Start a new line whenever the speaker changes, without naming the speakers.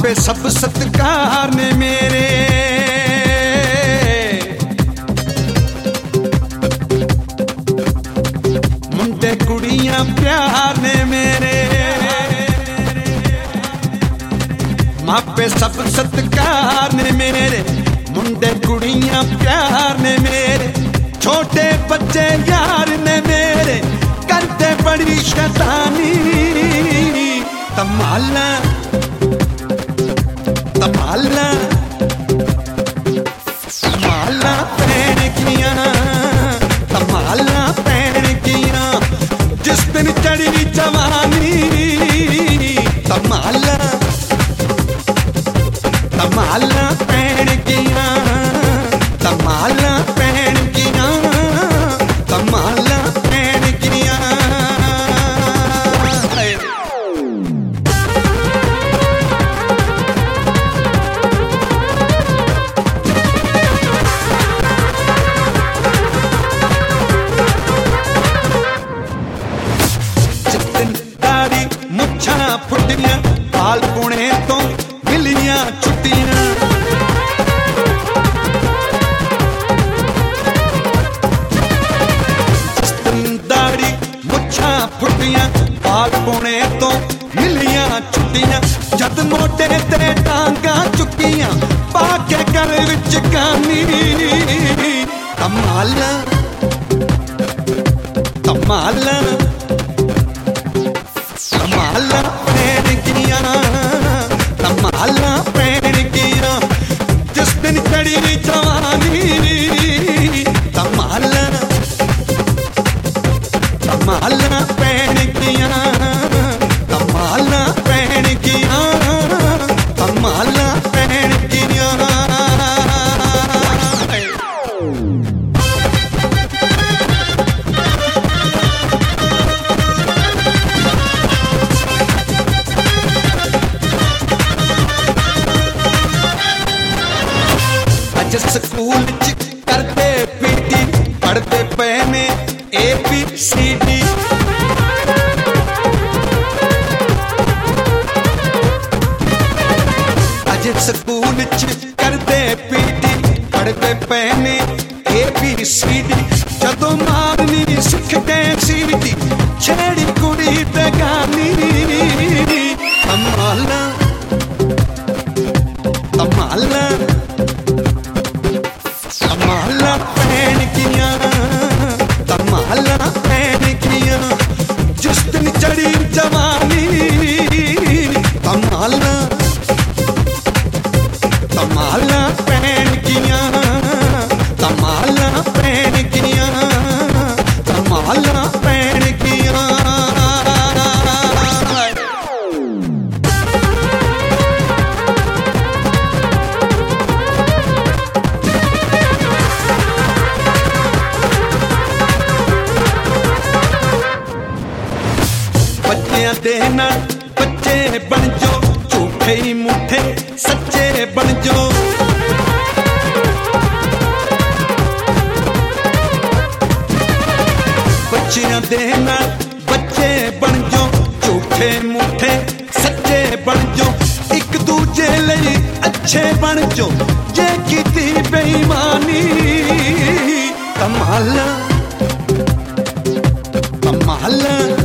मापे सब सत्कार ने मेरे, मुंडे कुड़ियां प्यार ने मेरे, मापे सब सत्कार ने मेरे, मुंडे कुड़ियां प्यार ने मेरे, छोटे बच्चे यार ने मेरे, करते बड़ी शैतानी। तमाला तमाला तमाला पैन किया, तमाला पैन किया, जिस दिन चढ़ी जवानी। तमाला तमाला पैन किया, तमाला पैन किया, तमाला पैन किया। फुटियां बाल पुणे तो मिलियां छुट्टियां, दाढ़ी मुच्छां फुटियां बाल पुणे तो मिलियां छुट्टियां, जद मोटे ते टांगा चुकियां पाके घर विच गानी। तमाला तमाला तमाला पैन किया, तमाला पैन किया, जिस दिन चढ़ी जवानी। तमाला तमाला पैन किया, तमाला पैन किया, तमाला पैन किया। स्कूल च करते पीटी, पढ़ते पे ने ABCD, अज स्कूल च करते पीटी, पढ़ते पे ने ABCD, जदों मारनी सिखदे सीटी, छेड़ी कुड़ी ते गानी। तमाला तमाला तमाला पैन किया, तमाला पैन किया, जिस दिन चढ़ी जवानी। तमाला तमाला पैन किया, तमाला पैन किया, तमाला पैन किया। बच्चियां देना बच्चे बन जो, झूठे ही मुठे सच्चे बन जो। बच्चियां देना बच्चे बन जो, झूठे मुठे सच्चे बन जो, एक दूजे लई अच्छे बन जो, जे कीती बेईमानी। तमाला तमाला